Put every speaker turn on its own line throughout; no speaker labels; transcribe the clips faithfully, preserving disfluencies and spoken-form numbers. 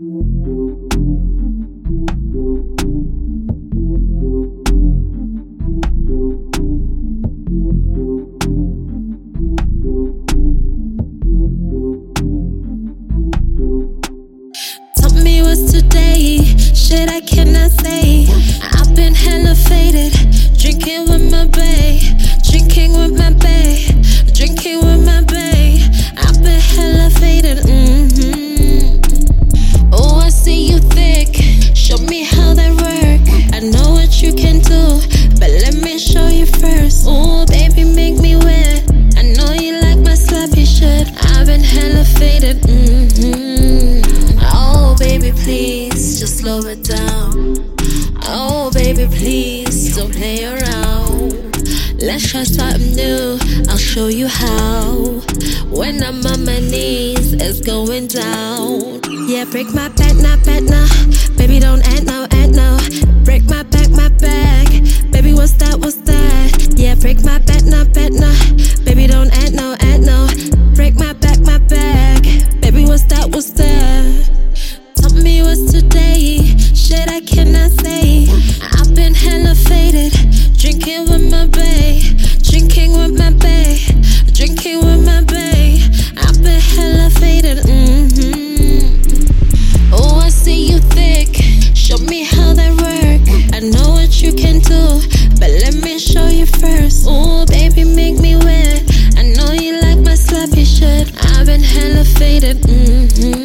Tell me what's today, shit I cannot say. I've been hella faded, drinking with my bae, drinking with my bae, drinking with my bae. I've been hella faded, mm-hmm. Oh, I see you thick, show me how that work. I know what you can do, but let me show you first. Oh, baby, make me wet. I know you like my sloppy shit. I've been hella faded, mm-hmm. Oh, baby, please, just slow it down. Oh, baby, please, don't play around. Let's try something new, I'll show you how. When I'm on my knees, it's going down. Yeah, break my back now, back now. Baby, don't act now, act now. Break my back, my back. Baby, what's that, what's that? Yeah, break my back now, back now. Baby, don't act now, act now. Break my back, my back. Baby, what's that, what's that? Tell me what's today, shit I cannot say. I've been hella faded, drinking with my bae, drinking with my bae, drinking with my bae. I've been hella faded, mm-hmm. Oh, I see you thick, show me how that work. I know what you can do, but let me show you first. Oh, baby, make me wet. I know you like my sloppy shit. I've been hella faded, mm-hmm.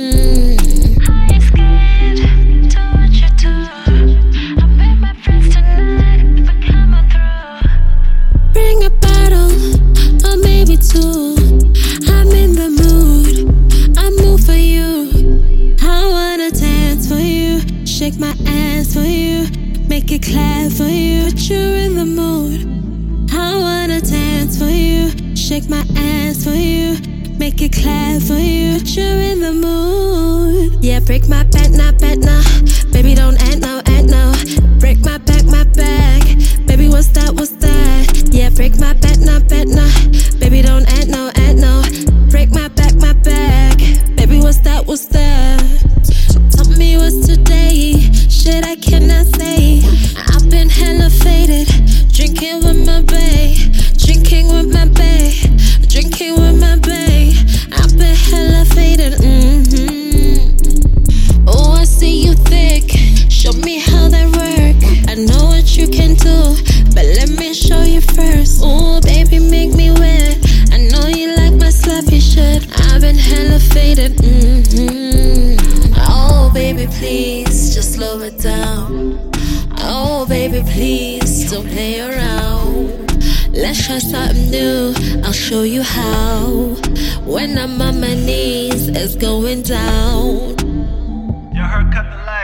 Bring a bottle, or maybe two. I'm in the mood, I move for you. I wanna dance for you, shake my ass for you, make it clap for you. Put you in the mood. I wanna dance for you, shake my ass for you, make it clap for you. Put you in the mood. Yeah, break my back now, back now. Baby, don't act now, act now. Break my back, my back. Baby, what's that, what's that? Yeah, break my back now, back now. Baby, don't act now, act now. Break my back, my back. Baby, what's that, what's that? Tell me what's today, shit I cannot say. I've been hella faded, drinking with my bae, drinking with my bae, drinking with my bae. I've been hella faded, mm-hmm. Oh, I see you thick, show me how that work. I know what you can do, but let me show you first. Oh, baby, make me wet. I know you like my sloppy shit. I've been hella faded, mm-hmm. Oh, baby, please, just slow it down. Oh, baby, please, don't play around. Let's try something new, I'll show you how. When I'm on my knees, it's going down.
Your haircut the light.